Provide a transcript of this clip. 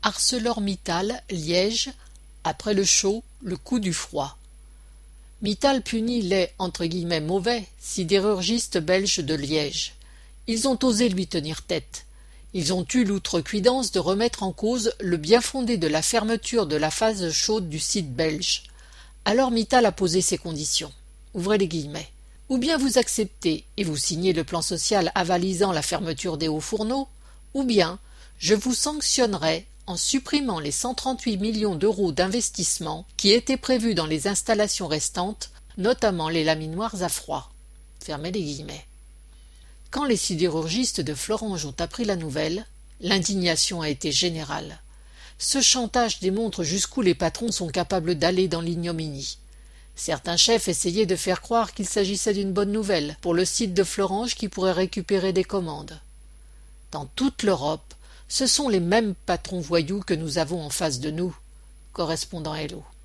ArcelorMittal, Liège, après le chaud, le coup du froid. Mittal punit les « mauvais » sidérurgistes belges de Liège. Ils ont osé lui tenir tête. Ils ont eu l'outrecuidance de remettre en cause le bien-fondé de la fermeture de la phase chaude du site belge. Alors Mittal a posé ses conditions. Ouvrez les guillemets. Ou bien vous acceptez et vous signez le plan social avalisant la fermeture des hauts fourneaux, ou bien je vous sanctionnerai en supprimant les 138 millions d'euros d'investissement qui étaient prévus dans les installations restantes, notamment les laminoirs à froid. Fermez les guillemets. Quand les sidérurgistes de Florange ont appris la nouvelle, l'indignation a été générale. Ce chantage démontre jusqu'où les patrons sont capables d'aller dans l'ignominie. Certains chefs essayaient de faire croire qu'il s'agissait d'une bonne nouvelle pour le site de Florange qui pourrait récupérer des commandes. Dans toute l'Europe, ce sont les mêmes patrons voyous que nous avons en face de nous. Correspondant Hello.